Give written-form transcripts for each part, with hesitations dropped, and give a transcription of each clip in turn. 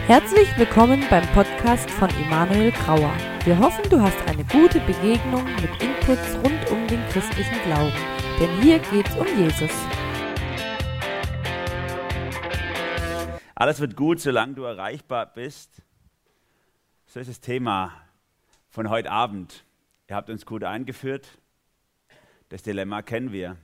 Herzlich willkommen beim Podcast von Emanuel Grauer. Wir hoffen, du hast eine gute Begegnung mit Inputs rund um den christlichen Glauben. Denn hier geht's um Jesus. Alles wird gut, solange du erreichbar bist. So ist das Thema von heute Abend. Ihr habt uns gut eingeführt. Das Dilemma kennen wir.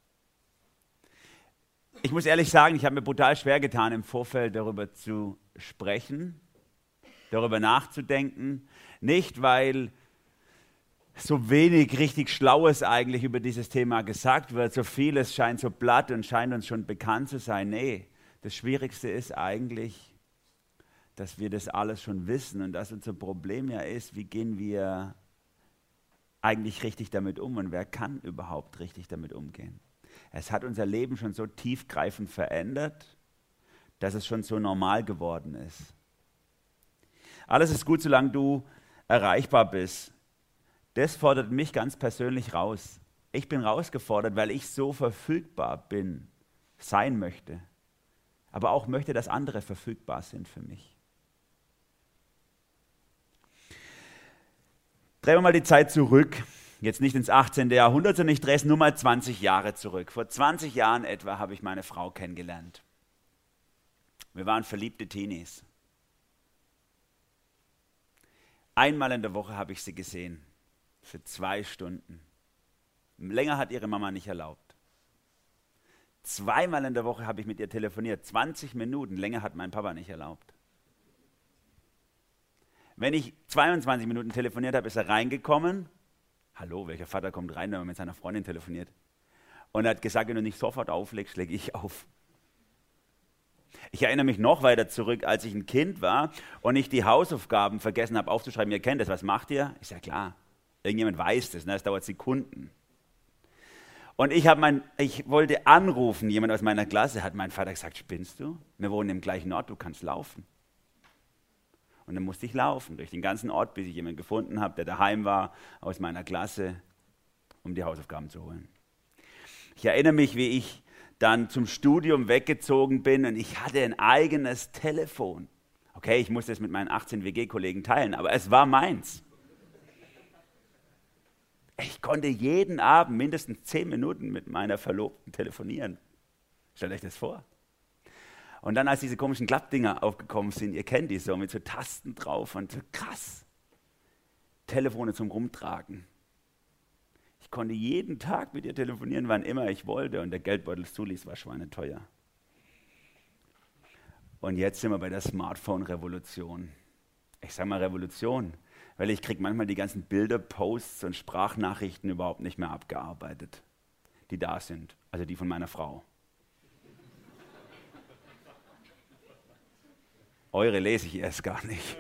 Ich muss ehrlich sagen, ich habe mir brutal schwer getan, im Vorfeld darüber zu sprechen, darüber nachzudenken. Nicht, weil so wenig richtig Schlaues eigentlich über dieses Thema gesagt wird. So vieles scheint so platt und scheint uns schon bekannt zu sein. Nee, das Schwierigste ist eigentlich, dass wir das alles schon wissen und dass unser Problem ja ist, wie gehen wir eigentlich richtig damit um und wer kann überhaupt richtig damit umgehen. Es hat unser Leben schon so tiefgreifend verändert, dass es schon so normal geworden ist. Alles ist gut, solange du erreichbar bist. Das fordert mich ganz persönlich raus. Ich bin rausgefordert, weil ich so verfügbar sein möchte. Aber auch möchte, dass andere verfügbar sind für mich. Drehen wir mal die Zeit zurück. Jetzt nicht ins 18. Jahrhundert, sondern ich drehe es nur mal 20 Jahre zurück. Vor 20 Jahren etwa habe ich meine Frau kennengelernt. Wir waren verliebte Teenies. Einmal in der Woche habe ich sie gesehen, für 2 Stunden. Länger hat ihre Mama nicht erlaubt. 2-mal in der Woche habe ich mit ihr telefoniert, 20 Minuten, länger hat mein Papa nicht erlaubt. Wenn ich 22 Minuten telefoniert habe, ist er reingekommen. Hallo, welcher Vater kommt rein, wenn man mit seiner Freundin telefoniert? Und er hat gesagt, wenn du nicht sofort auflegst, lege ich auf. Ich erinnere mich noch weiter zurück, als ich ein Kind war und ich die Hausaufgaben vergessen habe aufzuschreiben. Ihr kennt das, was macht ihr? Ist ja klar, irgendjemand weiß das, ne? Das dauert Sekunden. Und ich wollte anrufen, jemand aus meiner Klasse, hat mein Vater gesagt, spinnst du? Wir wohnen im gleichen Ort, du kannst laufen. Und dann musste ich laufen durch den ganzen Ort, bis ich jemanden gefunden habe, der daheim war, aus meiner Klasse, um die Hausaufgaben zu holen. Ich erinnere mich, wie ich dann zum Studium weggezogen bin und ich hatte ein eigenes Telefon. Okay, ich musste es mit meinen 18 WG-Kollegen teilen, aber es war meins. Ich konnte jeden Abend mindestens 10 Minuten mit meiner Verlobten telefonieren. Stellt euch das vor. Und dann, als diese komischen Klappdinger aufgekommen sind, ihr kennt die so, mit so Tasten drauf und so krass. Telefone zum Rumtragen. Ich konnte jeden Tag mit ihr telefonieren, wann immer ich wollte und der Geldbeutel zuließ, war schweineteuer. Und jetzt sind wir bei der Smartphone-Revolution. Ich sage mal Revolution, weil ich kriege manchmal die ganzen Bilder, Posts und Sprachnachrichten überhaupt nicht mehr abgearbeitet, die da sind, also die von meiner Frau. Eure lese ich erst gar nicht.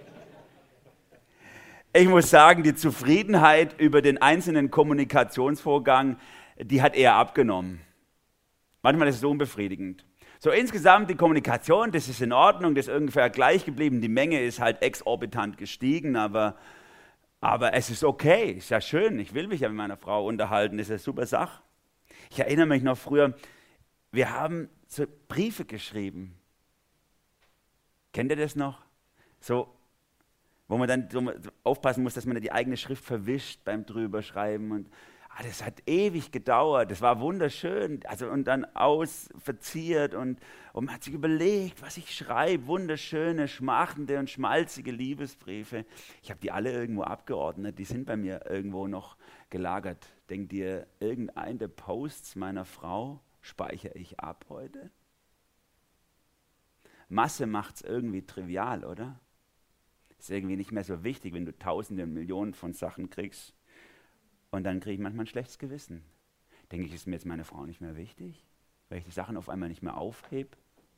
Ich muss sagen, die Zufriedenheit über den einzelnen Kommunikationsvorgang, die hat eher abgenommen. Manchmal ist es unbefriedigend. So insgesamt die Kommunikation, das ist in Ordnung, das ist ungefähr gleich geblieben. Die Menge ist halt exorbitant gestiegen, aber es ist okay, ist ja schön. Ich will mich ja mit meiner Frau unterhalten, das ist eine super Sache. Ich erinnere mich noch früher, wir haben so Briefe geschrieben. Kennt ihr das noch? So, wo man dann so aufpassen muss, dass man die eigene Schrift verwischt beim Drüberschreiben. Und das hat ewig gedauert. Das war wunderschön. Also, und dann verziert und man hat sich überlegt, was ich schreibe. Wunderschöne, schmachtende und schmalzige Liebesbriefe. Ich habe die alle irgendwo abgeordnet. Die sind bei mir irgendwo noch gelagert. Denkt ihr, irgendein der Posts meiner Frau speichere ich ab heute? Masse macht es irgendwie trivial, oder? Ist irgendwie nicht mehr so wichtig, wenn du Tausende und Millionen von Sachen kriegst. Und dann kriege ich manchmal ein schlechtes Gewissen. Denke ich, ist mir jetzt meine Frau nicht mehr wichtig? Weil ich die Sachen auf einmal nicht mehr aufhebe?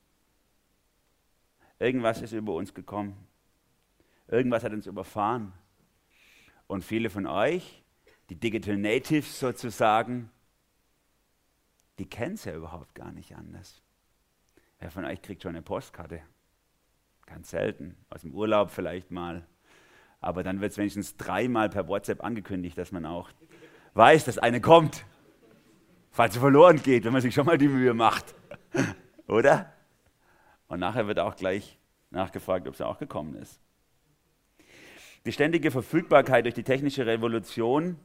Irgendwas ist über uns gekommen. Irgendwas hat uns überfahren. Und viele von euch, die Digital Natives sozusagen, die kennen es ja überhaupt gar nicht anders. Wer von euch kriegt schon eine Postkarte? Ganz selten. Aus dem Urlaub vielleicht mal. Aber dann wird es wenigstens 3-mal per WhatsApp angekündigt, dass man auch weiß, dass eine kommt. Falls sie verloren geht, wenn man sich schon mal die Mühe macht. Oder? Und nachher wird auch gleich nachgefragt, ob sie auch gekommen ist. Die ständige Verfügbarkeit durch die technische Revolution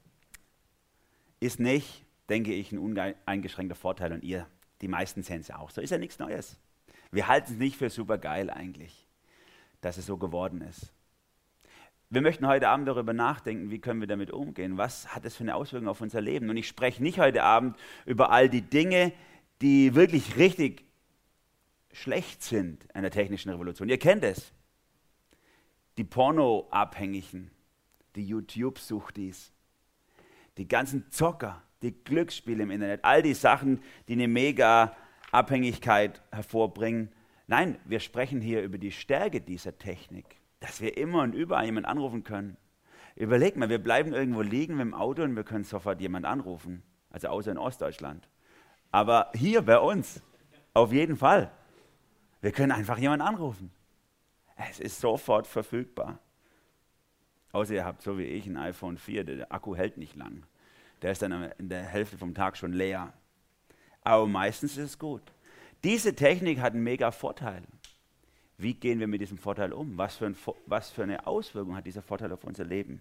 ist nicht, denke ich, ein uneingeschränkter Vorteil. Und ihr, die meisten sehen es ja auch so. Ist ja nichts Neues. Wir halten es nicht für super geil eigentlich, dass es so geworden ist. Wir möchten heute Abend darüber nachdenken, wie können wir damit umgehen? Was hat das für eine Auswirkung auf unser Leben? Und ich spreche nicht heute Abend über all die Dinge, die wirklich richtig schlecht sind an der technischen Revolution. Ihr kennt es. Die Porno-Abhängigen, die YouTube-Suchtis, die ganzen Zocker, die Glücksspiele im Internet, all die Sachen, die eine mega Abhängigkeit hervorbringen. Nein, wir sprechen hier über die Stärke dieser Technik, dass wir immer und überall jemanden anrufen können. Überleg mal, wir bleiben irgendwo liegen mit dem Auto und wir können sofort jemanden anrufen. Also außer in Ostdeutschland. Aber hier bei uns, auf jeden Fall. Wir können einfach jemanden anrufen. Es ist sofort verfügbar. Außer ihr habt so wie ich ein iPhone 4, der Akku hält nicht lang. Der ist dann in der Hälfte vom Tag schon leer. Aber meistens ist es gut. Diese Technik hat einen mega Vorteil. Wie gehen wir mit diesem Vorteil um? Was für eine Auswirkung hat dieser Vorteil auf unser Leben?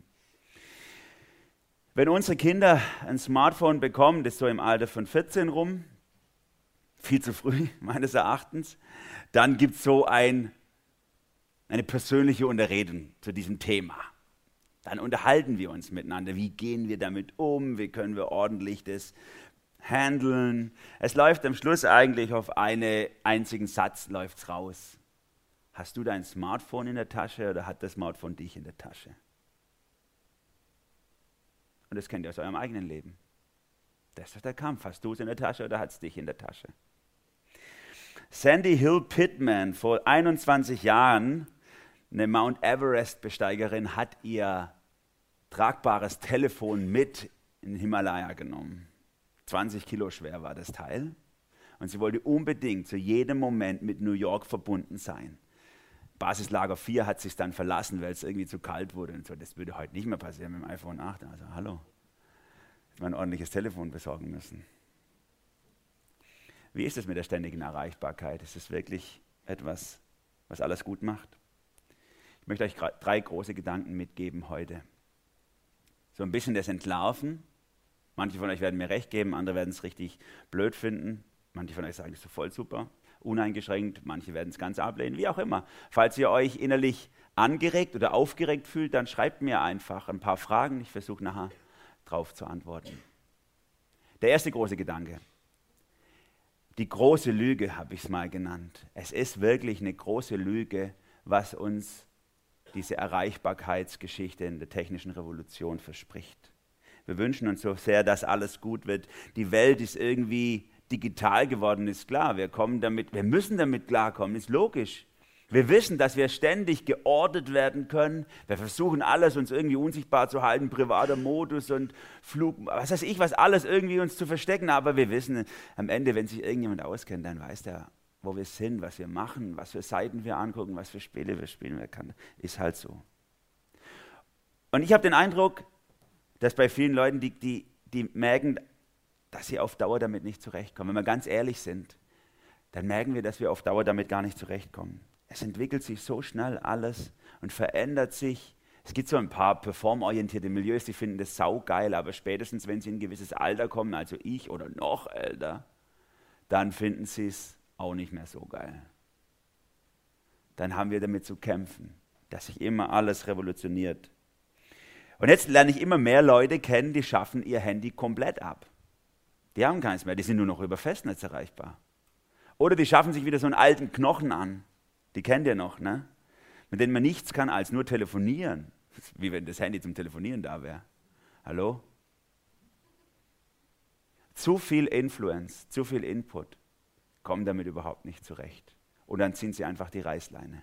Wenn unsere Kinder ein Smartphone bekommen, das ist so im Alter von 14 rum, viel zu früh meines Erachtens, dann gibt es so eine persönliche Unterredung zu diesem Thema. Dann unterhalten wir uns miteinander. Wie gehen wir damit um? Wie können wir ordentlich das handeln? Es läuft am Schluss eigentlich auf einen einzigen Satz läuft's raus. Hast du dein Smartphone in der Tasche oder hat das Smartphone dich in der Tasche? Und das kennt ihr aus eurem eigenen Leben. Das ist der Kampf. Hast du es in der Tasche oder hat es dich in der Tasche? Sandy Hill Pittman, vor 21 Jahren, eine Mount Everest-Besteigerin, hat ihr tragbares Telefon mit in den Himalaya genommen. 20 Kilo schwer war das Teil. Und sie wollte unbedingt zu jedem Moment mit New York verbunden sein. Basislager 4 hat sich dann verlassen, weil es irgendwie zu kalt wurde. Und so. Das würde heute nicht mehr passieren mit dem iPhone 8. Also hallo, hätte man ein ordentliches Telefon besorgen müssen. Wie ist es mit der ständigen Erreichbarkeit? Ist es wirklich etwas, was alles gut macht? Ich möchte euch 3 große Gedanken mitgeben heute. So ein bisschen das Entlarven. Manche von euch werden mir recht geben, andere werden es richtig blöd finden. Manche von euch sagen, das ist so voll super, uneingeschränkt. Manche werden es ganz ablehnen, wie auch immer. Falls ihr euch innerlich angeregt oder aufgeregt fühlt, dann schreibt mir einfach ein paar Fragen. Ich versuche nachher darauf zu antworten. Der erste große Gedanke. Die große Lüge habe ich es mal genannt. Es ist wirklich eine große Lüge, was uns diese Erreichbarkeitsgeschichte in der technischen Revolution verspricht. Wir wünschen uns so sehr, dass alles gut wird. Die Welt ist irgendwie digital geworden, ist klar. Wir müssen damit klarkommen, ist logisch. Wir wissen, dass wir ständig geortet werden können. Wir versuchen alles, uns irgendwie unsichtbar zu halten, privater Modus und Flug, was weiß ich, was alles irgendwie uns zu verstecken. Aber wir wissen am Ende, wenn sich irgendjemand auskennt, dann weiß der, wo wir sind, was wir machen, was für Seiten wir angucken, was für Spiele wir spielen. Ist halt so. Und ich habe den Eindruck, dass bei vielen Leuten, die merken, dass sie auf Dauer damit nicht zurechtkommen. Wenn wir ganz ehrlich sind, dann merken wir, dass wir auf Dauer damit gar nicht zurechtkommen. Es entwickelt sich so schnell alles und verändert sich. Es gibt so ein paar performorientierte Milieus, die finden das saugeil, aber spätestens, wenn sie in ein gewisses Alter kommen, also ich oder noch älter, dann finden sie es auch nicht mehr so geil. Dann haben wir damit zu kämpfen, dass sich immer alles revolutioniert. Und jetzt lerne ich immer mehr Leute kennen, die schaffen ihr Handy komplett ab. Die haben keins mehr, die sind nur noch über Festnetz erreichbar. Oder die schaffen sich wieder so einen alten Knochen an. Die kennt ihr noch, ne? Mit denen man nichts kann als nur telefonieren. Wie wenn das Handy zum Telefonieren da wäre. Hallo? Zu viel Influence, zu viel Input, kommen damit überhaupt nicht zurecht. Und dann ziehen sie einfach die Reißleine.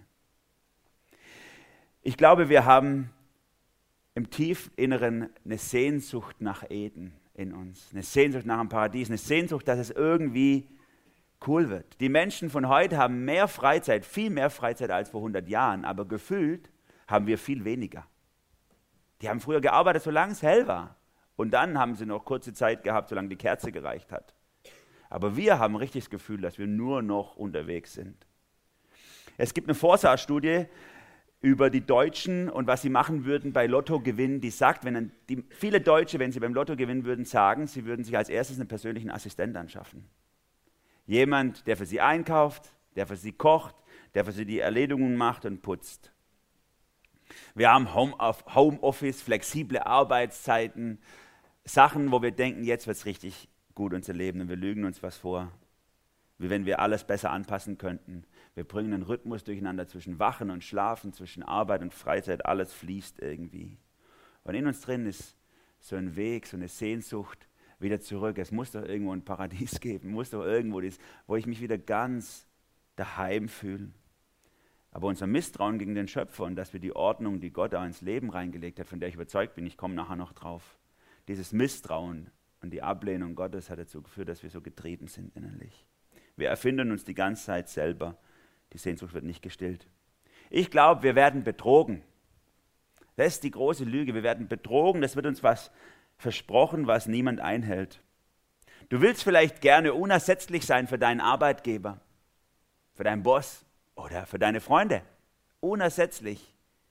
Ich glaube, wir haben im Tiefinneren eine Sehnsucht nach Eden in uns. Eine Sehnsucht nach einem Paradies, eine Sehnsucht, dass es irgendwie cool wird. Die Menschen von heute haben mehr Freizeit, viel mehr Freizeit als vor 100 Jahren, aber gefühlt haben wir viel weniger. Die haben früher gearbeitet, solange es hell war. Und dann haben sie noch kurze Zeit gehabt, solange die Kerze gereicht hat. Aber wir haben richtig das Gefühl, dass wir nur noch unterwegs sind. Es gibt eine Forsa-Studie über die Deutschen und was sie machen würden bei Lottogewinn, die sagt, viele Deutsche, wenn sie beim Lotto gewinnen würden, sagen, sie würden sich als erstes einen persönlichen Assistenten anschaffen. Jemand, der für sie einkauft, der für sie kocht, der für sie die Erledigungen macht und putzt. Wir haben Homeoffice, flexible Arbeitszeiten, Sachen, wo wir denken, jetzt wird es richtig gut, unser Leben, und wir lügen uns was vor, wie wenn wir alles besser anpassen könnten. Wir bringen einen Rhythmus durcheinander zwischen Wachen und Schlafen, zwischen Arbeit und Freizeit, alles fließt irgendwie. Und in uns drin ist so ein Weg, so eine Sehnsucht wieder zurück. Es muss doch irgendwo ein Paradies geben, muss doch irgendwo, wo ich mich wieder ganz daheim fühle. Aber unser Misstrauen gegen den Schöpfer und dass wir die Ordnung, die Gott da ins Leben reingelegt hat, von der ich überzeugt bin, ich komme nachher noch drauf, dieses Misstrauen und die Ablehnung Gottes hat dazu geführt, dass wir so getrieben sind innerlich. Wir erfinden uns die ganze Zeit selber. Die Sehnsucht wird nicht gestillt. Ich glaube, wir werden betrogen. Das ist die große Lüge. Wir werden betrogen. Das wird uns was versprochen, was niemand einhält. Du willst vielleicht gerne unersetzlich sein für deinen Arbeitgeber, für deinen Boss oder für deine Freunde. Unersetzlich.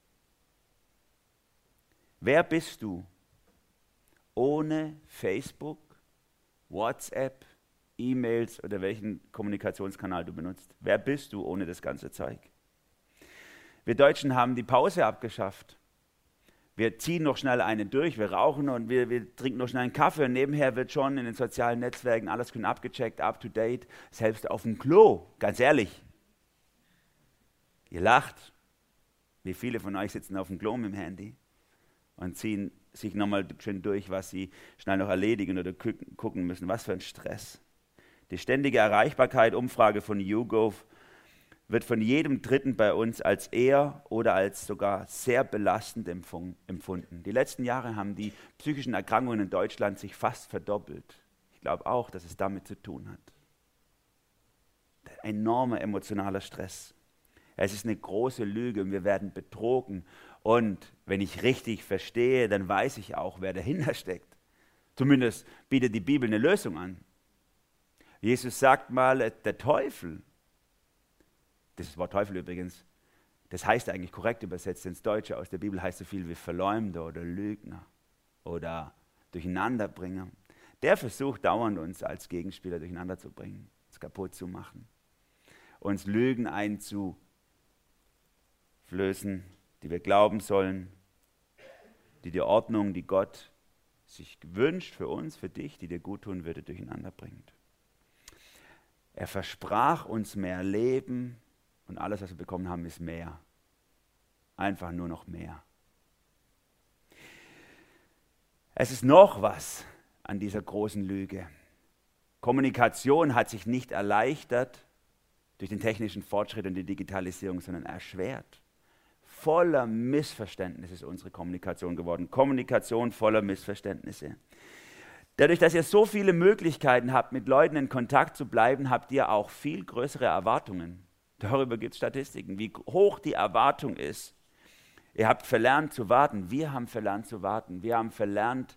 Wer bist du ohne Facebook, WhatsApp, E-Mails oder welchen Kommunikationskanal du benutzt? Wer bist du ohne das ganze Zeug? Wir Deutschen haben die Pause abgeschafft. Wir ziehen noch schnell eine durch, wir rauchen und wir trinken noch schnell einen Kaffee und nebenher wird schon in den sozialen Netzwerken alles schön abgecheckt, up to date, selbst auf dem Klo, ganz ehrlich. Ihr lacht. Wie viele von euch sitzen auf dem Klo mit dem Handy und ziehen sich nochmal schön durch, was sie schnell noch erledigen oder gucken müssen. Was für ein Stress. Die ständige Erreichbarkeit, Umfrage von YouGov, wird von jedem Dritten bei uns als eher oder als sogar sehr belastend empfunden. Die letzten Jahre haben die psychischen Erkrankungen in Deutschland sich fast verdoppelt. Ich glaube auch, dass es damit zu tun hat. Ein enormer emotionaler Stress. Es ist eine große Lüge und wir werden betrogen. Und wenn ich richtig verstehe, dann weiß ich auch, wer dahinter steckt. Zumindest bietet die Bibel eine Lösung an. Jesus sagt mal, der Teufel, das Wort Teufel übrigens, das heißt eigentlich korrekt übersetzt ins Deutsche aus der Bibel, heißt so viel wie Verleumder oder Lügner oder Durcheinanderbringer. Der versucht dauernd uns als Gegenspieler durcheinander zu bringen, uns kaputt zu machen, uns Lügen einzuflößen, die wir glauben sollen, die Ordnung, die Gott sich wünscht für uns, für dich, die dir gut tun würde, durcheinander bringt. Er versprach uns mehr Leben und alles, was wir bekommen haben, ist mehr. Einfach nur noch mehr. Es ist noch was an dieser großen Lüge. Kommunikation hat sich nicht erleichtert durch den technischen Fortschritt und die Digitalisierung, sondern erschwert. Voller Missverständnisse ist unsere Kommunikation geworden. Kommunikation voller Missverständnisse. Dadurch, dass ihr so viele Möglichkeiten habt, mit Leuten in Kontakt zu bleiben, habt ihr auch viel größere Erwartungen. Darüber gibt es Statistiken, wie hoch die Erwartung ist. Ihr habt verlernt zu warten. Wir haben verlernt zu warten. Wir haben verlernt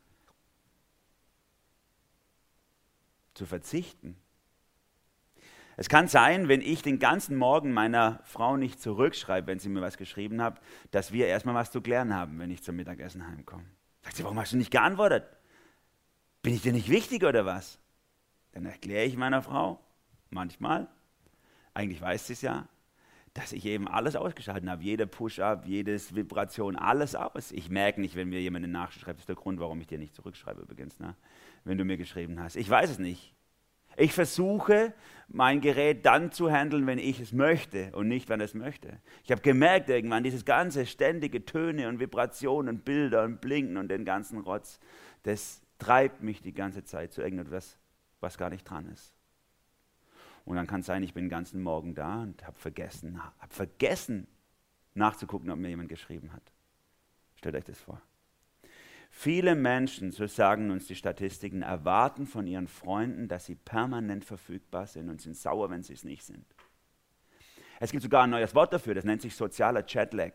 zu verzichten. Es kann sein, wenn ich den ganzen Morgen meiner Frau nicht zurückschreibe, wenn sie mir was geschrieben hat, dass wir erstmal was zu klären haben, wenn ich zum Mittagessen heimkomme. Sagt sie, warum hast du nicht geantwortet? Bin ich dir nicht wichtig oder was? Dann erkläre ich meiner Frau, manchmal, eigentlich weiß sie es ja, dass ich eben alles ausgeschaltet habe. Jede Push-Up, jedes Vibration, alles aus. Ich merke nicht, wenn mir jemand eine Nachricht schreibt, das ist der Grund, warum ich dir nicht zurückschreibe übrigens, ne? Wenn du mir geschrieben hast. Ich weiß es nicht. Ich versuche, mein Gerät dann zu handeln, wenn ich es möchte und nicht, wenn es möchte. Ich habe gemerkt irgendwann, dieses ganze ständige Töne und Vibrationen und Bilder und Blinken und den ganzen Rotz, das treibt mich die ganze Zeit zu irgendetwas, was gar nicht dran ist. Und dann kann es sein, ich bin den ganzen Morgen da und habe vergessen nachzugucken, ob mir jemand geschrieben hat. Stellt euch das vor. Viele Menschen, so sagen uns die Statistiken, erwarten von ihren Freunden, dass sie permanent verfügbar sind und sind sauer, wenn sie es nicht sind. Es gibt sogar ein neues Wort dafür, das nennt sich sozialer Jetlag.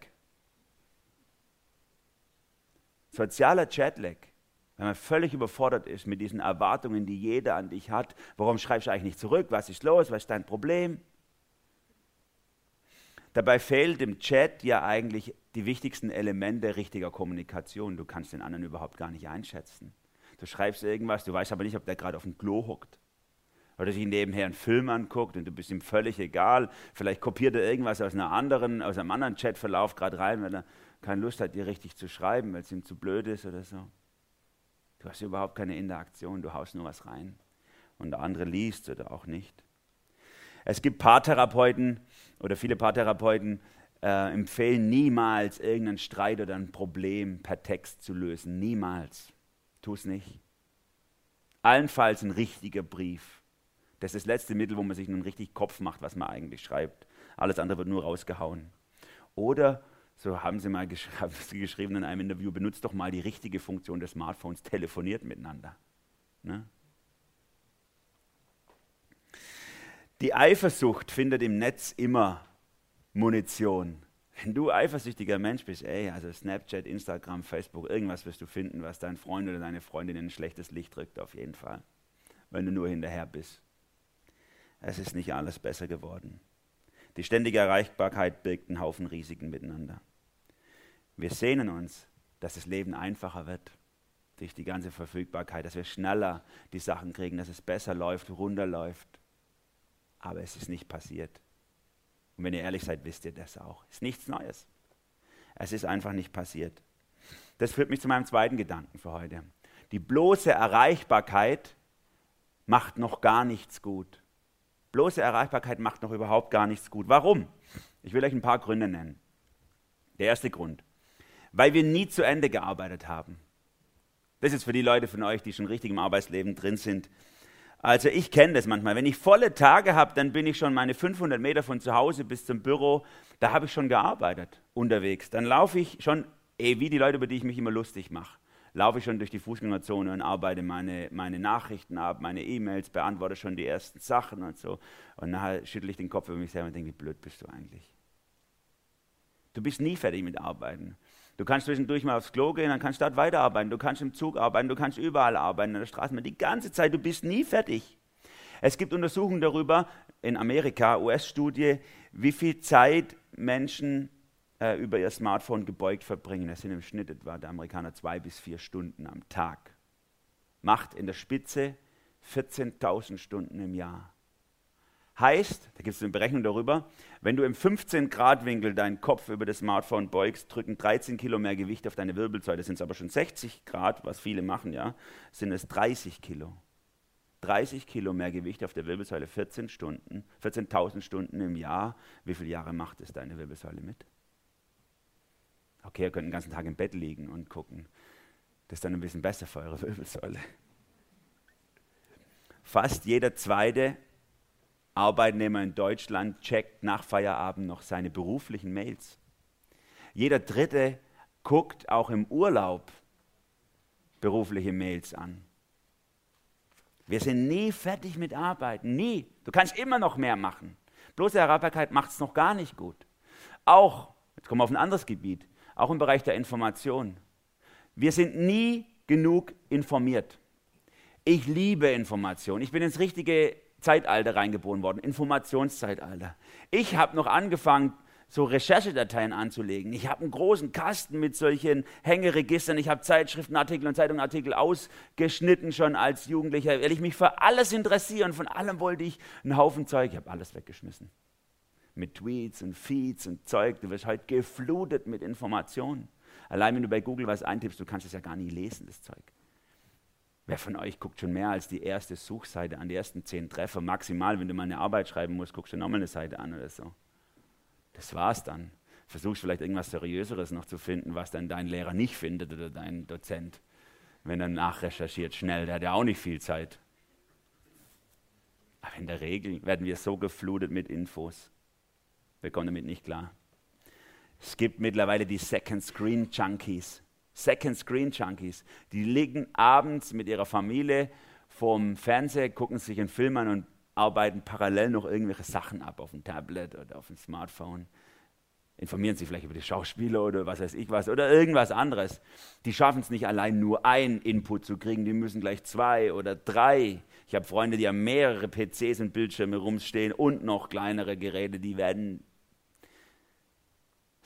Sozialer Jetlag. Wenn man völlig überfordert ist mit diesen Erwartungen, die jeder an dich hat. Warum schreibst du eigentlich nicht zurück? Was ist los? Was ist dein Problem? Dabei fehlt im Chat ja eigentlich die wichtigsten Elemente richtiger Kommunikation. Du kannst den anderen überhaupt gar nicht einschätzen. Du schreibst irgendwas, du weißt aber nicht, ob der gerade auf dem Klo hockt. Oder sich nebenher einen Film anguckt und du bist ihm völlig egal. Vielleicht kopiert er irgendwas aus einem anderen Chatverlauf gerade rein, weil er keine Lust hat, dir richtig zu schreiben, weil es ihm zu blöd ist oder so. Du hast überhaupt keine Interaktion, du haust nur was rein. Und der andere liest oder auch nicht. Es gibt Paartherapeuten oder viele Paartherapeuten empfehlen niemals, irgendeinen Streit oder ein Problem per Text zu lösen. Niemals. Tu es nicht. Allenfalls ein richtiger Brief. Das ist das letzte Mittel, wo man sich nun richtig Kopf macht, was man eigentlich schreibt. Alles andere wird nur rausgehauen. Oder, so haben sie mal geschrieben in einem Interview, benutzt doch mal die richtige Funktion des Smartphones, telefoniert miteinander. Ne? Die Eifersucht findet im Netz immer Munition. Wenn du eifersüchtiger Mensch bist, also Snapchat, Instagram, Facebook, irgendwas wirst du finden, was dein Freund oder deine Freundin in ein schlechtes Licht drückt, auf jeden Fall. Wenn du nur hinterher bist. Es ist nicht alles besser geworden. Die ständige Erreichbarkeit birgt einen Haufen Risiken miteinander. Wir sehnen uns, dass das Leben einfacher wird durch die ganze Verfügbarkeit, dass wir schneller die Sachen kriegen, dass es besser läuft, runterläuft. Aber es ist nicht passiert. Und wenn ihr ehrlich seid, wisst ihr das auch. Es ist nichts Neues. Es ist einfach nicht passiert. Das führt mich zu meinem zweiten Gedanken für heute. Die bloße Erreichbarkeit macht noch gar nichts gut. Bloße Erreichbarkeit macht noch überhaupt gar nichts gut. Warum? Ich will euch ein paar Gründe nennen. Der erste Grund. Weil wir nie zu Ende gearbeitet haben. Das ist für die Leute von euch, die schon richtig im Arbeitsleben drin sind. Also ich kenne das manchmal. Wenn ich volle Tage habe, dann bin ich schon meine 500 Meter von zu Hause bis zum Büro, da habe ich schon gearbeitet unterwegs. Dann laufe ich schon, wie die Leute, über die ich mich immer lustig mache, laufe ich schon durch die Fußgängerzone und arbeite meine Nachrichten ab, meine E-Mails, beantworte schon die ersten Sachen und so. Und nachher schüttle ich den Kopf über mich selber und denke, wie blöd bist du eigentlich? Du bist nie fertig mit Arbeiten. Du kannst zwischendurch mal aufs Klo gehen, dann kannst du dort weiterarbeiten. Du kannst im Zug arbeiten, du kannst überall arbeiten, an der Straße. Die ganze Zeit, du bist nie fertig. Es gibt Untersuchungen darüber, in Amerika, US-Studie, wie viel Zeit Menschen über ihr Smartphone gebeugt verbringen. Das sind im Schnitt etwa der Amerikaner 2 bis 4 Stunden am Tag. Macht in der Spitze 14.000 Stunden im Jahr. Heißt, da gibt es eine Berechnung darüber, wenn du im 15-Grad-Winkel deinen Kopf über das Smartphone beugst, drücken 13 Kilo mehr Gewicht auf deine Wirbelsäule. Das sind es aber schon 60 Grad, was viele machen, ja, sind es 30 Kilo. 30 Kilo mehr Gewicht auf der Wirbelsäule, 14.000 Stunden im Jahr. Wie viele Jahre macht es deine Wirbelsäule mit? Okay, ihr könnt den ganzen Tag im Bett liegen und gucken. Das ist dann ein bisschen besser für eure Wirbelsäule. Fast jeder zweite Arbeitnehmer in Deutschland checkt nach Feierabend noch seine beruflichen Mails. Jeder Dritte guckt auch im Urlaub berufliche Mails an. Wir sind nie fertig mit Arbeiten, nie. Du kannst immer noch mehr machen. Bloße Erreichbarkeit macht es noch gar nicht gut. Auch, jetzt kommen wir auf ein anderes Gebiet, auch im Bereich der Information. Wir sind nie genug informiert. Ich liebe Information. Ich bin ins richtige Zeitalter reingeboren worden, Informationszeitalter. Ich habe noch angefangen, so Recherchedateien anzulegen. Ich habe einen großen Kasten mit solchen Hängeregistern. Ich habe Zeitschriftenartikel und Zeitungsartikel ausgeschnitten schon als Jugendlicher, weil ich mich für alles interessiere und von allem wollte ich einen Haufen Zeug. Ich habe alles weggeschmissen. Mit Tweets und Feeds und Zeug. Du wirst heute geflutet mit Informationen. Allein wenn du bei Google was eintippst, du kannst es ja gar nie lesen, das Zeug. Wer von euch guckt schon mehr als die erste Suchseite an, die ersten 10 Treffer? Maximal, wenn du mal eine Arbeit schreiben musst, guckst du nochmal eine Seite an oder so. Das war's dann. Versuchst vielleicht irgendwas Seriöseres noch zu finden, was dann dein Lehrer nicht findet oder dein Dozent. Wenn er nachrecherchiert, schnell, der hat ja auch nicht viel Zeit. Aber in der Regel werden wir so geflutet mit Infos. Wir kommen damit nicht klar. Es gibt mittlerweile die Second Screen Junkies. Second Screen Junkies, die liegen abends mit ihrer Familie vorm Fernseher, gucken sich einen Film an und arbeiten parallel noch irgendwelche Sachen ab auf dem Tablet oder auf dem Smartphone. Informieren sich vielleicht über die Schauspieler oder was weiß ich was oder irgendwas anderes. Die schaffen es nicht allein nur einen Input zu kriegen, die müssen gleich 2 oder 3. Ich habe Freunde, die haben mehrere PCs und Bildschirme rumstehen und noch kleinere Geräte, die werden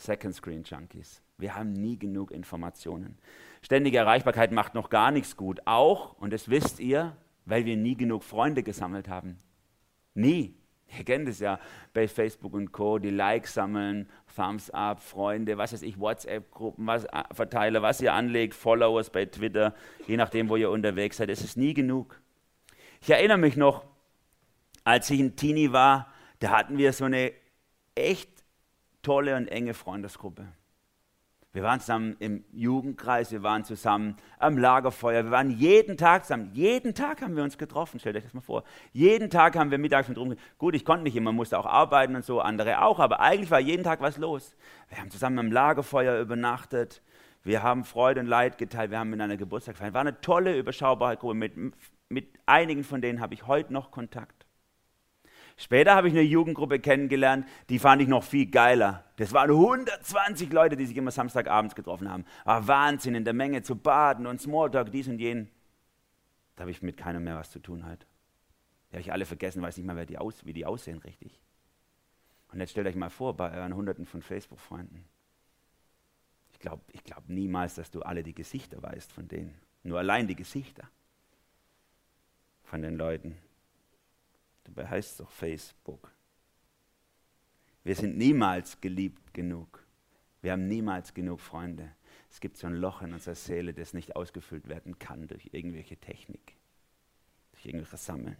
Second Screen Junkies. Wir haben nie genug Informationen. Ständige Erreichbarkeit macht noch gar nichts gut. Auch, und das wisst ihr, weil wir nie genug Freunde gesammelt haben. Nie. Ihr kennt es ja bei Facebook und Co., die Likes sammeln, Thumbs up, Freunde, was weiß ich, WhatsApp-Gruppen, Verteiler, was ihr anlegt, Followers bei Twitter, je nachdem, wo ihr unterwegs seid. Es ist nie genug. Ich erinnere mich noch, als ich ein Teenie war, da hatten wir so eine echt tolle und enge Freundesgruppe. Wir waren zusammen im Jugendkreis, wir waren zusammen am Lagerfeuer, wir waren jeden Tag zusammen. Jeden Tag haben wir uns getroffen, stellt euch das mal vor. Jeden Tag haben wir mittags mit rum. Gut, ich konnte nicht immer, musste auch arbeiten und so, andere auch, aber eigentlich war jeden Tag was los. Wir haben zusammen am Lagerfeuer übernachtet, wir haben Freude und Leid geteilt, wir haben miteinander Geburtstag gefeiert. War eine tolle, überschaubare Gruppe, mit einigen von denen habe ich heute noch Kontakt. Später habe ich eine Jugendgruppe kennengelernt, die fand ich noch viel geiler. Das waren 120 Leute, die sich immer Samstagabends getroffen haben. War Wahnsinn, in der Menge zu baden und Smalltalk, dies und jen. Da habe ich mit keinem mehr was zu tun halt. Die habe ich alle vergessen, weiß nicht mal, wie die aussehen richtig. Und jetzt stellt euch mal vor, bei euren Hunderten von Facebook-Freunden. Ich glaub niemals, dass du alle die Gesichter weißt von denen. Nur allein die Gesichter von den Leuten. Dabei heißt es doch Facebook. Wir sind niemals geliebt genug. Wir haben niemals genug Freunde. Es gibt so ein Loch in unserer Seele, das nicht ausgefüllt werden kann durch irgendwelche Technik, durch irgendwelches Sammeln.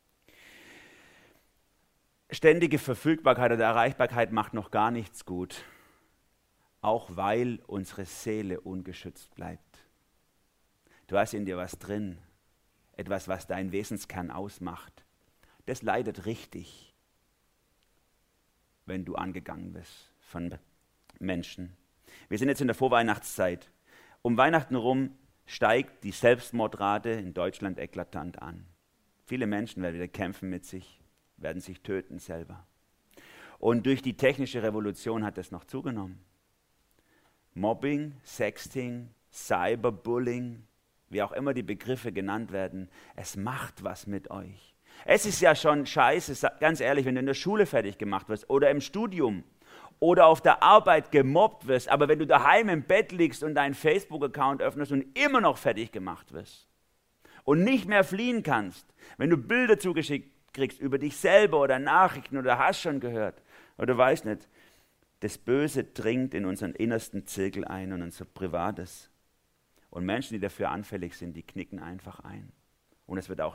Ständige Verfügbarkeit oder Erreichbarkeit macht noch gar nichts gut, auch weil unsere Seele ungeschützt bleibt. Du hast in dir was drin, etwas, was deinen Wesenskern ausmacht. Das leidet richtig, wenn du angegangen bist von Menschen. Wir sind jetzt in der Vorweihnachtszeit. Um Weihnachten herum steigt die Selbstmordrate in Deutschland eklatant an. Viele Menschen werden wieder kämpfen mit sich, werden sich töten selber. Und durch die technische Revolution hat das noch zugenommen. Mobbing, Sexting, Cyberbullying, wie auch immer die Begriffe genannt werden, es macht was mit euch. Es ist ja schon scheiße, ganz ehrlich, wenn du in der Schule fertig gemacht wirst oder im Studium oder auf der Arbeit gemobbt wirst, aber wenn du daheim im Bett liegst und deinen Facebook-Account öffnest und immer noch fertig gemacht wirst und nicht mehr fliehen kannst, wenn du Bilder zugeschickt kriegst über dich selber oder Nachrichten oder hast schon gehört oder weißt nicht, das Böse dringt in unseren innersten Zirkel ein und unser Privates. Und Menschen, die dafür anfällig sind, die knicken einfach ein. Und es wird auch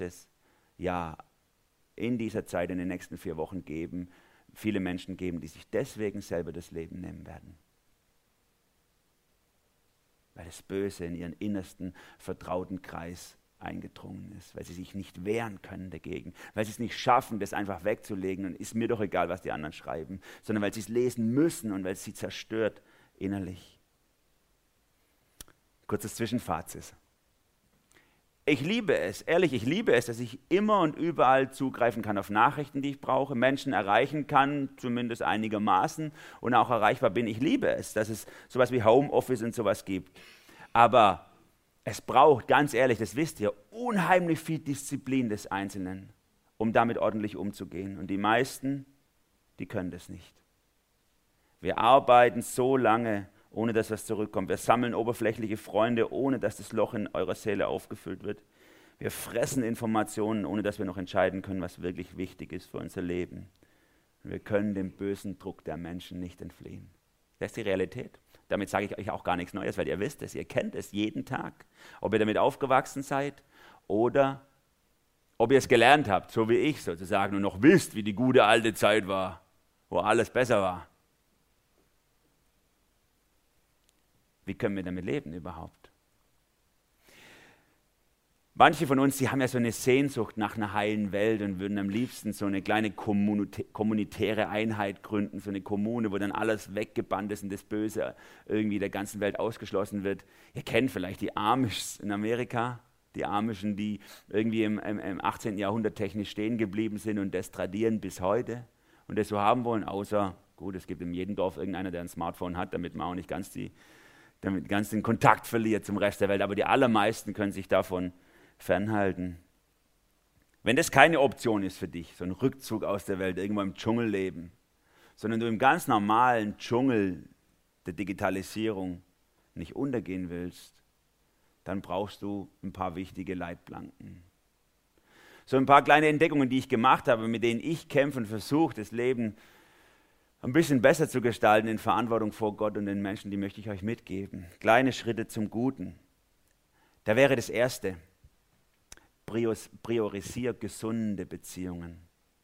in dieser Zeit, in den nächsten 4 Wochen viele Menschen geben, die sich deswegen selber das Leben nehmen werden. Weil das Böse in ihren innersten, vertrauten Kreis eingedrungen ist, weil sie sich nicht wehren können dagegen, weil sie es nicht schaffen, das einfach wegzulegen und ist mir doch egal, was die anderen schreiben, sondern weil sie es lesen müssen und weil es sie zerstört innerlich. Kurzes Zwischenfazit. Ich liebe es, dass ich immer und überall zugreifen kann auf Nachrichten, die ich brauche, Menschen erreichen kann, zumindest einigermaßen und auch erreichbar bin. Ich liebe es, dass es sowas wie Homeoffice und sowas gibt. Aber es braucht, ganz ehrlich, das wisst ihr, unheimlich viel Disziplin des Einzelnen, um damit ordentlich umzugehen. Und die meisten, die können das nicht. Wir arbeiten so lange, ohne dass was zurückkommt. Wir sammeln oberflächliche Freunde, ohne dass das Loch in eurer Seele aufgefüllt wird. Wir fressen Informationen, ohne dass wir noch entscheiden können, was wirklich wichtig ist für unser Leben. Und wir können dem bösen Druck der Menschen nicht entfliehen. Das ist die Realität. Damit sage ich euch auch gar nichts Neues, weil ihr wisst es, ihr kennt es jeden Tag. Ob ihr damit aufgewachsen seid oder ob ihr es gelernt habt, so wie ich sozusagen, und noch wisst, wie die gute alte Zeit war, wo alles besser war. Wie können wir damit leben überhaupt? Manche von uns, die haben ja so eine Sehnsucht nach einer heilen Welt und würden am liebsten so eine kleine kommunitäre Einheit gründen, so eine Kommune, wo dann alles weggebannt ist und das Böse irgendwie der ganzen Welt ausgeschlossen wird. Ihr kennt vielleicht die Amish in Amerika, die Amischen, die irgendwie im 18. Jahrhundert technisch stehen geblieben sind und das tradieren bis heute und das so haben wollen, außer, gut, es gibt in jedem Dorf irgendeiner, der ein Smartphone hat, damit man auch nicht ganz den Kontakt verliert zum Rest der Welt, aber die allermeisten können sich davon fernhalten. Wenn das keine Option ist für dich, so ein Rückzug aus der Welt, irgendwo im Dschungel leben, sondern du im ganz normalen Dschungel der Digitalisierung nicht untergehen willst, dann brauchst du ein paar wichtige Leitplanken. So ein paar kleine Entdeckungen, die ich gemacht habe, mit denen ich kämpfe und versuche, das Leben ein bisschen besser zu gestalten in Verantwortung vor Gott und den Menschen, die möchte ich euch mitgeben. Kleine Schritte zum Guten. Da wäre das Erste: priorisier gesunde Beziehungen.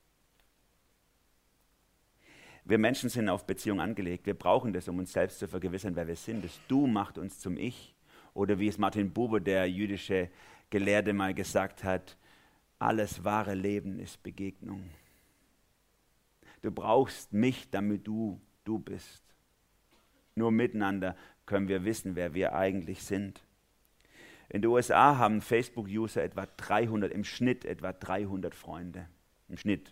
Wir Menschen sind auf Beziehung angelegt. Wir brauchen das, um uns selbst zu vergewissern, wer wir sind. Das Du macht uns zum Ich. Oder wie es Martin Buber, der jüdische Gelehrte, mal gesagt hat: Alles wahre Leben ist Begegnung. Du brauchst mich, damit du bist. Nur miteinander können wir wissen, wer wir eigentlich sind. In den USA haben Facebook-User im Schnitt etwa 300 Freunde. Im Schnitt.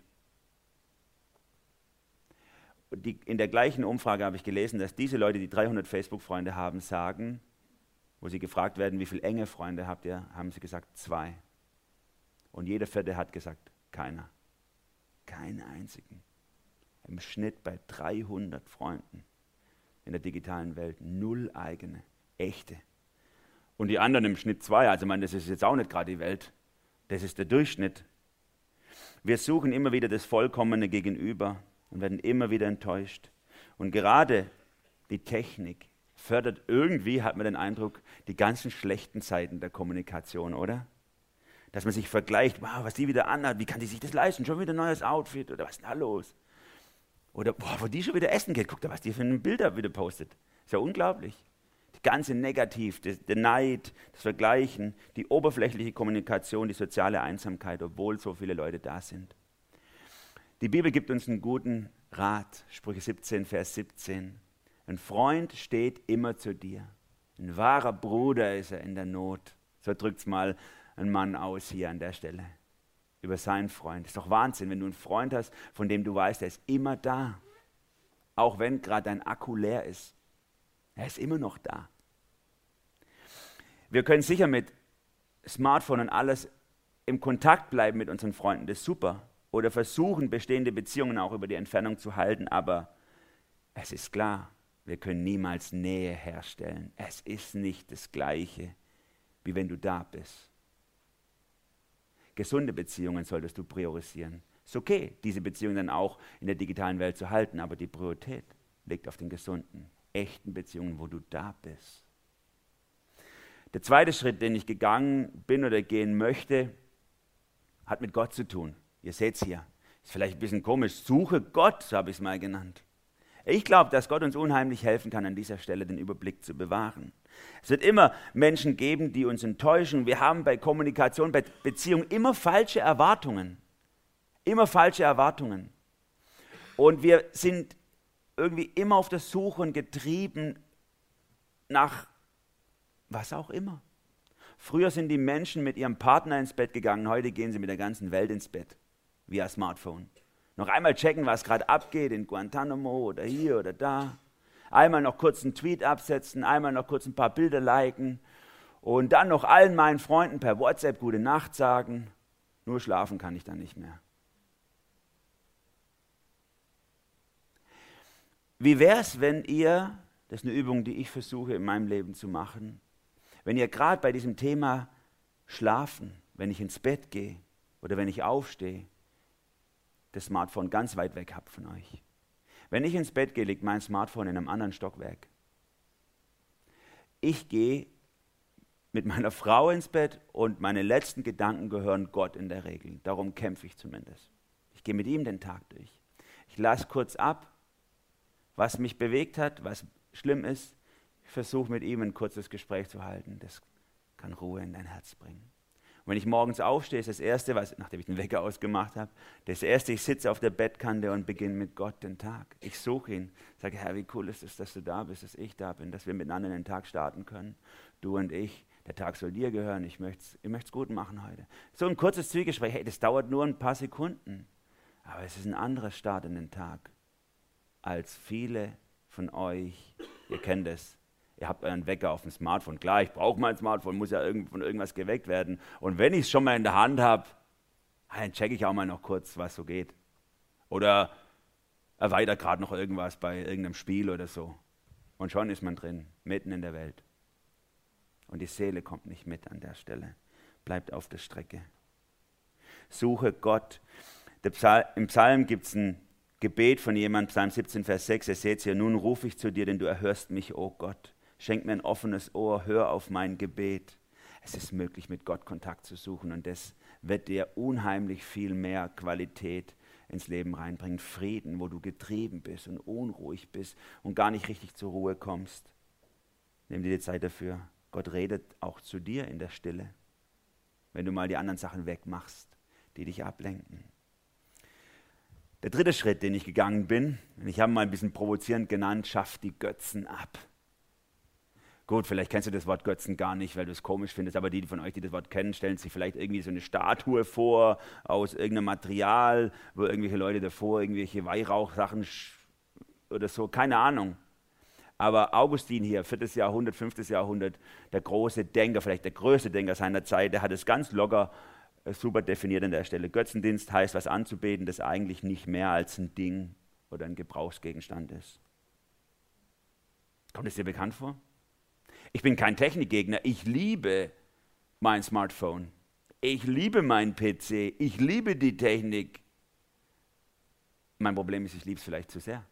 In der gleichen Umfrage habe ich gelesen, dass diese Leute, die 300 Facebook-Freunde haben, sagen, wo sie gefragt werden, wie viele enge Freunde habt ihr, haben sie gesagt 2. Und jeder Vierte hat gesagt, keiner. Keinen einzigen. Im Schnitt bei 300 Freunden in der digitalen Welt 0 eigene, echte. Und die anderen im Schnitt 2, also das ist jetzt auch nicht gerade die Welt, das ist der Durchschnitt. Wir suchen immer wieder das vollkommene Gegenüber und werden immer wieder enttäuscht. Und gerade die Technik fördert irgendwie, hat man den Eindruck, die ganzen schlechten Seiten der Kommunikation, oder? Dass man sich vergleicht, wow, was die wieder anhat, wie kann die sich das leisten, schon wieder ein neues Outfit oder was ist denn da los? Oder, boah, wo die schon wieder essen geht, guck da, was die für ein Bilder wieder postet. Ist ja unglaublich. Die ganze Negativ, der Neid, das Vergleichen, die oberflächliche Kommunikation, die soziale Einsamkeit, obwohl so viele Leute da sind. Die Bibel gibt uns einen guten Rat, Sprüche 17, Vers 17. Ein Freund steht immer zu dir. Ein wahrer Bruder ist er in der Not. So drückt es mal ein Mann aus hier an der Stelle. Über seinen Freund. Das ist doch Wahnsinn, wenn du einen Freund hast, von dem du weißt, er ist immer da. Auch wenn gerade dein Akku leer ist. Er ist immer noch da. Wir können sicher mit Smartphone und alles im Kontakt bleiben mit unseren Freunden. Das ist super. Oder versuchen, bestehende Beziehungen auch über die Entfernung zu halten. Aber es ist klar, wir können niemals Nähe herstellen. Es ist nicht das Gleiche, wie wenn du da bist. Gesunde Beziehungen solltest du priorisieren. Ist okay, diese Beziehungen dann auch in der digitalen Welt zu halten, aber die Priorität liegt auf den gesunden, echten Beziehungen, wo du da bist. Der zweite Schritt, den ich gegangen bin oder gehen möchte, hat mit Gott zu tun. Ihr seht es hier. Ist vielleicht ein bisschen komisch. Suche Gott, so habe ich es mal genannt. Ich glaube, dass Gott uns unheimlich helfen kann, an dieser Stelle den Überblick zu bewahren. Es wird immer Menschen geben, die uns enttäuschen. Wir haben bei Kommunikation, bei Beziehungen immer falsche Erwartungen. Immer falsche Erwartungen. Und wir sind irgendwie immer auf der Suche und getrieben nach was auch immer. Früher sind die Menschen mit ihrem Partner ins Bett gegangen, heute gehen sie mit der ganzen Welt ins Bett, via Smartphone. Noch einmal checken, was gerade abgeht in Guantanamo oder hier oder da. Einmal noch kurz einen Tweet absetzen, einmal noch kurz ein paar Bilder liken und dann noch allen meinen Freunden per WhatsApp gute Nacht sagen. Nur schlafen kann ich dann nicht mehr. Wie wäre es, wenn ihr, das ist eine Übung, die ich versuche in meinem Leben zu machen, wenn ihr gerade bei diesem Thema Schlafen, wenn ich ins Bett gehe oder wenn ich aufstehe, das Smartphone ganz weit weg habt von euch. Wenn ich ins Bett gehe, liegt mein Smartphone in einem anderen Stockwerk. Ich gehe mit meiner Frau ins Bett und meine letzten Gedanken gehören Gott in der Regel. Darum kämpfe ich zumindest. Ich gehe mit ihm den Tag durch. Ich lasse kurz ab, was mich bewegt hat, was schlimm ist. Ich versuche mit ihm ein kurzes Gespräch zu halten. Das kann Ruhe in dein Herz bringen. Und wenn ich morgens aufstehe, ist das Erste, nachdem ich den Wecker ausgemacht habe, das Erste, ich sitze auf der Bettkante und beginne mit Gott den Tag. Ich suche ihn, sage, Herr, wie cool ist es, dass du da bist, dass ich da bin, dass wir miteinander den Tag starten können, du und ich. Der Tag soll dir gehören, ich möchte es gut machen heute. So ein kurzes Zwiegespräch, hey, das dauert nur ein paar Sekunden, aber es ist ein anderer Start in den Tag, als viele von euch, ihr kennt es. Ihr habt euren Wecker auf dem Smartphone. Klar, ich brauche mein Smartphone, muss ja von irgendwas geweckt werden. Und wenn ich es schon mal in der Hand habe, dann checke ich auch mal noch kurz, was so geht. Oder erweitert gerade noch irgendwas bei irgendeinem Spiel oder so. Und schon ist man drin, mitten in der Welt. Und die Seele kommt nicht mit an der Stelle, bleibt auf der Strecke. Suche Gott. Im Psalm gibt es ein Gebet von jemandem, Psalm 17, Vers 6, ihr seht es hier, nun rufe ich zu dir, denn du erhörst mich, o Gott. Schenk mir ein offenes Ohr, hör auf mein Gebet. Es ist möglich, mit Gott Kontakt zu suchen und das wird dir unheimlich viel mehr Qualität ins Leben reinbringen. Frieden, wo du getrieben bist und unruhig bist und gar nicht richtig zur Ruhe kommst. Nimm dir die Zeit dafür. Gott redet auch zu dir in der Stille, wenn du mal die anderen Sachen wegmachst, die dich ablenken. Der dritte Schritt, den ich gegangen bin, und ich habe ihn mal ein bisschen provozierend genannt, schaff die Götzen ab. Gut, vielleicht kennst du das Wort Götzen gar nicht, weil du es komisch findest, aber die von euch, die das Wort kennen, stellen sich vielleicht irgendwie so eine Statue vor, aus irgendeinem Material, wo irgendwelche Leute davor irgendwelche Weihrauchsachen oder so, keine Ahnung. Aber Augustin hier, 4. Jahrhundert, 5. Jahrhundert, der große Denker, vielleicht der größte Denker seiner Zeit, der hat es ganz locker super definiert an der Stelle. Götzendienst heißt, was anzubeten, das eigentlich nicht mehr als ein Ding oder ein Gebrauchsgegenstand ist. Kommt es dir bekannt vor? Ich bin kein Technikgegner, ich liebe mein Smartphone, ich liebe meinen PC, ich liebe die Technik. Mein Problem ist, ich liebe es vielleicht zu sehr.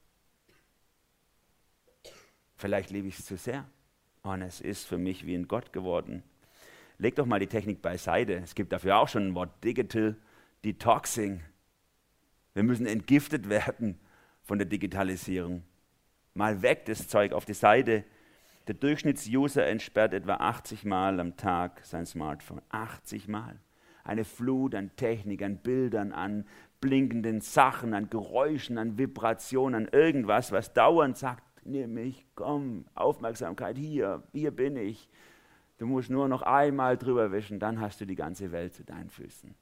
Vielleicht liebe ich es zu sehr und es ist für mich wie ein Gott geworden. Leg doch mal die Technik beiseite, es gibt dafür auch schon ein Wort, Digital Detoxing. Wir müssen entgiftet werden von der Digitalisierung. Mal weg das Zeug auf die Seite. Der Durchschnittsuser entsperrt etwa 80 Mal am Tag sein Smartphone. 80 Mal. Eine Flut an Technik, an Bildern, an blinkenden Sachen, an Geräuschen, an Vibrationen, an irgendwas, was dauernd sagt, nimm mich, komm, Aufmerksamkeit, hier bin ich. Du musst nur noch einmal drüber wischen, dann hast du die ganze Welt zu deinen Füßen.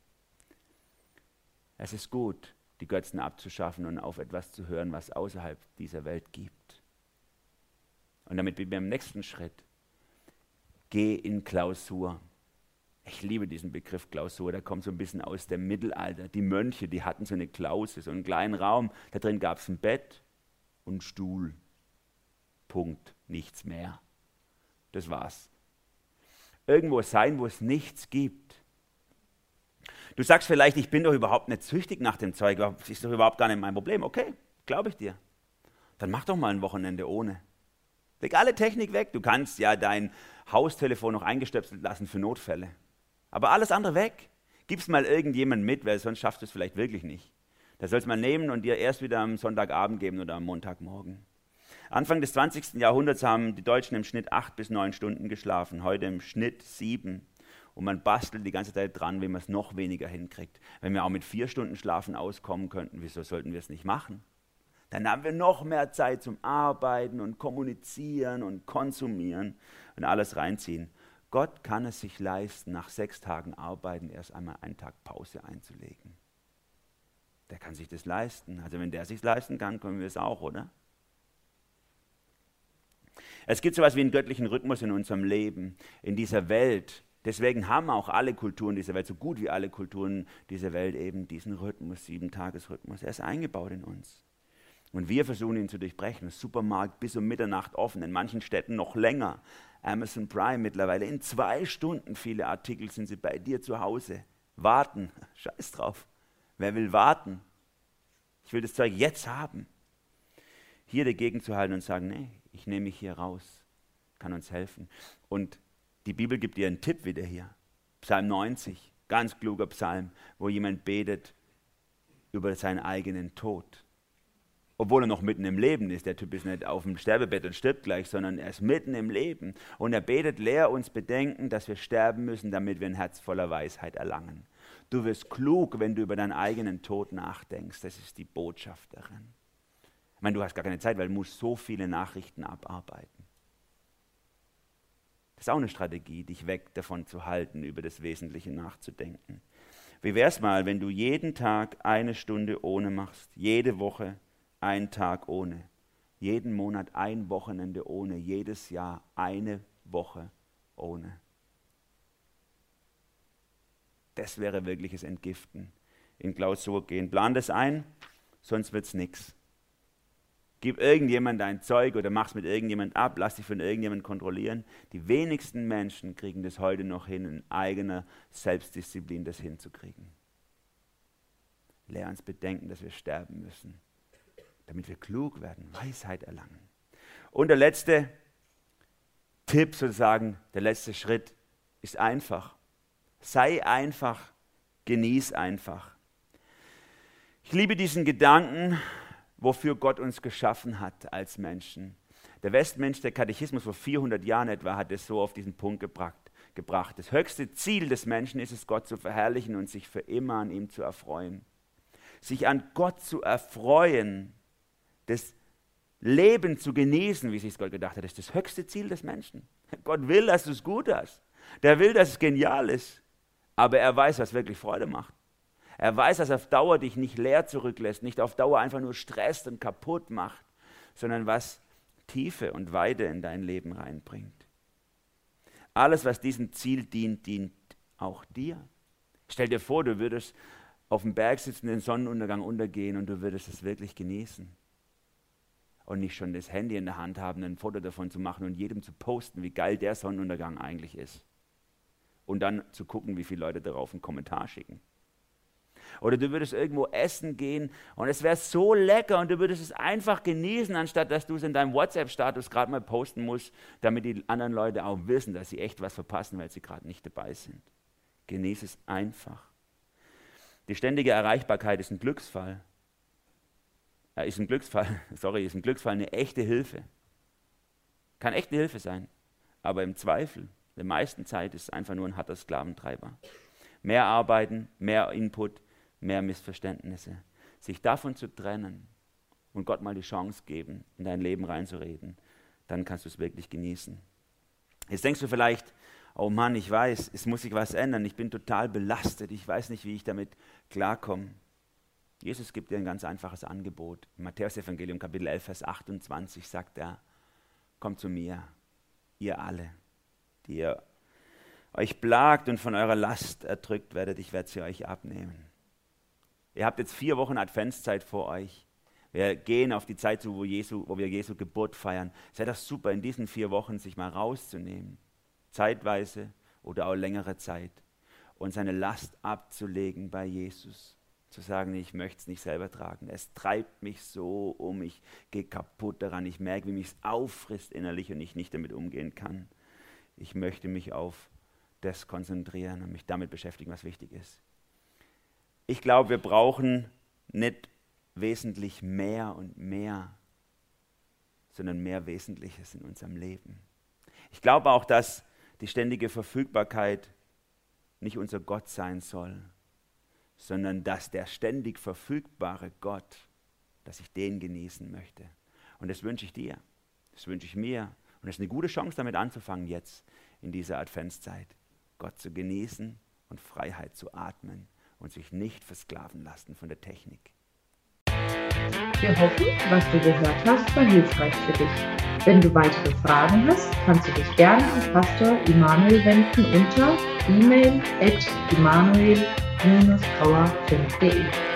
Es ist gut, die Götzen abzuschaffen und auf etwas zu hören, was außerhalb dieser Welt gibt. Und damit bin ich beim nächsten Schritt. Geh in Klausur. Ich liebe diesen Begriff Klausur, der kommt so ein bisschen aus dem Mittelalter. Die Mönche, die hatten so eine Klause, so einen kleinen Raum. Da drin gab es ein Bett und einen Stuhl. Punkt, nichts mehr. Das war's. Irgendwo sein, wo es nichts gibt. Du sagst vielleicht, ich bin doch überhaupt nicht süchtig nach dem Zeug, das ist doch überhaupt gar nicht mein Problem. Okay, glaube ich dir. Dann mach doch mal ein Wochenende ohne. Leg alle Technik weg. Du kannst ja dein Haustelefon noch eingestöpselt lassen für Notfälle. Aber alles andere weg. Gib's mal irgendjemand mit, weil sonst schaffst du es vielleicht wirklich nicht. Da sollst du mal nehmen und dir erst wieder am Sonntagabend geben oder am Montagmorgen. Anfang des 20. Jahrhunderts haben die Deutschen im Schnitt 8 bis 9 Stunden geschlafen. Heute im Schnitt 7. Und man bastelt die ganze Zeit dran, wie man es noch weniger hinkriegt. Wenn wir auch mit 4 Stunden Schlafen auskommen könnten, wieso sollten wir es nicht machen? Dann haben wir noch mehr Zeit zum Arbeiten und Kommunizieren und Konsumieren und alles reinziehen. Gott kann es sich leisten, nach 6 Tagen Arbeiten erst einmal einen Tag Pause einzulegen. Der kann sich das leisten. Also wenn der sich leisten kann, können wir es auch, oder? Es gibt so etwas wie einen göttlichen Rhythmus in unserem Leben, in dieser Welt. Deswegen haben auch alle Kulturen dieser Welt, so gut wie alle Kulturen dieser Welt eben diesen Rhythmus, 7-Tages-Rhythmus. Er ist eingebaut in uns. Und wir versuchen ihn zu durchbrechen. Der Supermarkt bis um Mitternacht offen, in manchen Städten noch länger. Amazon Prime mittlerweile, in 2 Stunden viele Artikel sind sie bei dir zu Hause. Warten, scheiß drauf. Wer will warten? Ich will das Zeug jetzt haben. Hier dagegen zu halten und sagen, nee, ich nehme mich hier raus, kann uns helfen. Und die Bibel gibt dir einen Tipp wieder hier. Psalm 90, ganz kluger Psalm, wo jemand betet über seinen eigenen Tod. Obwohl er noch mitten im Leben ist. Der Typ ist nicht auf dem Sterbebett und stirbt gleich, sondern er ist mitten im Leben. Und er betet, lehr uns bedenken, dass wir sterben müssen, damit wir ein Herz voller Weisheit erlangen. Du wirst klug, wenn du über deinen eigenen Tod nachdenkst. Das ist die Botschaft darin. Ich meine, du hast gar keine Zeit, weil du musst so viele Nachrichten abarbeiten. Das ist auch eine Strategie, dich weg davon zu halten, über das Wesentliche nachzudenken. Wie wäre es mal, wenn du jeden Tag 1 Stunde ohne machst, jede Woche 1 Tag ohne, jeden Monat 1 Wochenende ohne, jedes Jahr 1 Woche ohne. Das wäre wirkliches Entgiften, in Klausur gehen. Plan das ein, sonst wird es nichts. Gib irgendjemand dein Zeug oder mach's mit irgendjemand ab, lass dich von irgendjemand kontrollieren. Die wenigsten Menschen kriegen das heute noch hin, in eigener Selbstdisziplin das hinzukriegen. Lehr uns bedenken, dass wir sterben müssen, damit wir klug werden, Weisheit erlangen. Und der letzte Tipp sozusagen, der letzte Schritt ist einfach. Sei einfach, genieß einfach. Ich liebe diesen Gedanken, wofür Gott uns geschaffen hat als Menschen. Der Westminster Katechismus vor 400 Jahren etwa hat es so auf diesen Punkt gebracht. Das höchste Ziel des Menschen ist es, Gott zu verherrlichen und sich für immer an ihm zu erfreuen. Sich an Gott zu erfreuen, das Leben zu genießen, wie sich Gott gedacht hat, ist das höchste Ziel des Menschen. Gott will, dass du es gut hast. Der will, dass es genial ist. Aber er weiß, was wirklich Freude macht. Er weiß, dass er auf Dauer dich nicht leer zurücklässt, nicht auf Dauer einfach nur stresst und kaputt macht, sondern was Tiefe und Weite in dein Leben reinbringt. Alles, was diesem Ziel dient, dient auch dir. Stell dir vor, du würdest auf dem Berg sitzen, den Sonnenuntergang untergehen und du würdest es wirklich genießen. Und nicht schon das Handy in der Hand haben, ein Foto davon zu machen und jedem zu posten, wie geil der Sonnenuntergang eigentlich ist. Und dann zu gucken, wie viele Leute darauf einen Kommentar schicken. Oder du würdest irgendwo essen gehen und es wäre so lecker und du würdest es einfach genießen, anstatt dass du es in deinem WhatsApp-Status gerade mal posten musst, damit die anderen Leute auch wissen, dass sie echt was verpassen, weil sie gerade nicht dabei sind. Genieß es einfach. Die ständige Erreichbarkeit ist ein Glücksfall. Ist ein Glücksfall eine echte Hilfe. Kann echte Hilfe sein, aber im Zweifel, der meisten Zeit ist es einfach nur ein harter Sklaventreiber. Mehr Arbeiten, mehr Input, mehr Missverständnisse. Sich davon zu trennen und Gott mal die Chance geben, in dein Leben reinzureden, dann kannst du es wirklich genießen. Jetzt denkst du vielleicht, oh Mann, ich weiß, es muss sich was ändern, ich bin total belastet, ich weiß nicht, wie ich damit klarkomme. Jesus gibt dir ein ganz einfaches Angebot. Im Matthäus-Evangelium, Kapitel 11, Vers 28 sagt er, kommt zu mir, ihr alle, die ihr euch plagt und von eurer Last erdrückt werdet, ich werde sie euch abnehmen. Ihr habt jetzt 4 Wochen Adventszeit vor euch. Wir gehen auf die Zeit zu, wo wir Jesu Geburt feiern. Es wäre doch super, in diesen 4 Wochen sich mal rauszunehmen, zeitweise oder auch längere Zeit, und seine Last abzulegen bei Jesus. Zu sagen, ich möchte es nicht selber tragen. Es treibt mich so um, ich gehe kaputt daran. Ich merke, wie mich es auffrisst innerlich und ich nicht damit umgehen kann. Ich möchte mich auf das konzentrieren und mich damit beschäftigen, was wichtig ist. Ich glaube, wir brauchen nicht wesentlich mehr und mehr, sondern mehr Wesentliches in unserem Leben. Ich glaube auch, dass die ständige Verfügbarkeit nicht unser Gott sein soll, sondern dass der ständig verfügbare Gott, dass ich den genießen möchte. Und das wünsche ich dir, das wünsche ich mir. Und es ist eine gute Chance, damit anzufangen jetzt in dieser Adventszeit, Gott zu genießen und Freiheit zu atmen und sich nicht versklaven lassen von der Technik. Wir hoffen, was du gehört hast, war hilfreich für dich. Wenn du weitere Fragen hast, kannst du dich gerne an Pastor Immanuel wenden unter e-mail@immanuel-grauer.de.